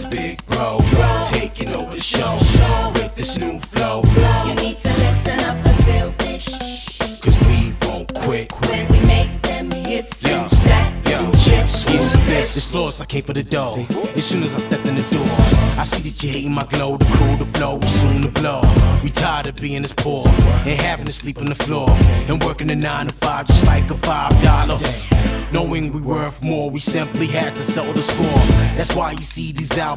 Big Bro, taking over the show with this new flow. You need to listen up and feel this, cause we won't quit. when we make them hits and stack them chips. Who's this? This floor's I came for the dough. As soon as I stepped in the door, I see that you hating my glow. The crew, the flow, we soon to blow. We tired of being this poor and having to sleep on the floor and working a 9 to 5 just like a $5. Knowing we worth more, we simply had to sell the score. That's why you see these albums